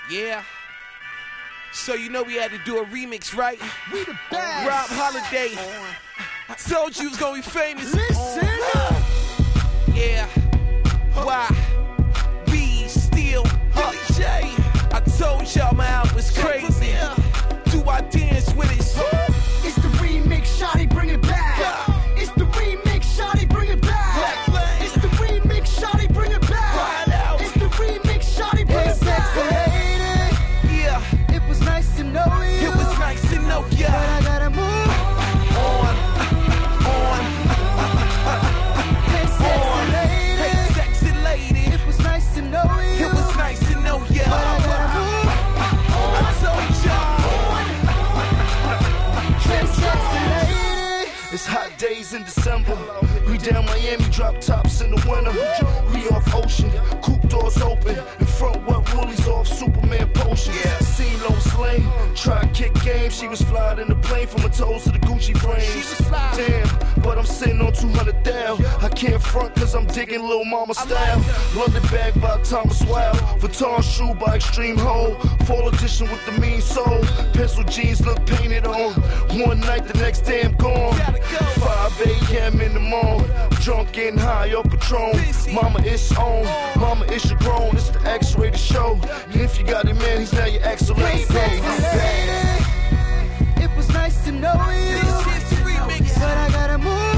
Yeah. So you know we had to do a remix, right? We the best. Rob Holiday. I told you it was gonna be famous. Listen up. Yeah. Why? B still Billy J. I told y'all my album was crazy. Do I dance with it? It's the remix, shawty, bring it back. It's the remix, shawty, bring it back. It's the remix, shawty, bring it back. It's the remix, shawty, bring it back. Yeah. It was nice to know you. It was nice to know ya. But I gotta move On. Hey, sexy lady. Hey, sexy lady. It was nice to know you. It was nice to know ya. But I gotta move I told y'all. Hey, sexy lady. It's hot days in December. We down Miami, drop tops in the winter. We off ocean, coupe doors open. In front, what woolies off Superman potion. CeeLo Slane, try kick game. She was flying in the plane from her toes to the Gucci frames. Damn, but I'm sitting on 200 down. I can't front cause I'm digging Lil Mama style. London bag by Thomas Wow. Vuitton shoe by Extreme Hole. Fall edition with the mean soul. Pencil jeans look painted on. One night, the next day I'm gone. 5 a.m. in the morning, drunk and high off Patron. Mama, it's on. Mama, it's your grown. It's the X-rated show. And if you got it, man, he's now your excellent. It was nice to know you. This is the remix. But I gotta move.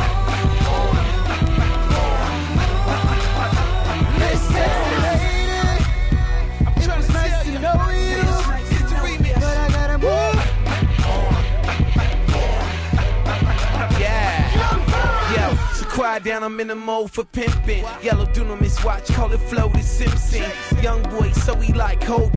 Hey, sexy lady. It was nice to know you. It's the remix. But I gotta move. Yeah. Yo, so quiet down, I'm in the mode for pimping. Yellow Dunamis watch, call it Flow the Simpson. Young boy, so he like whole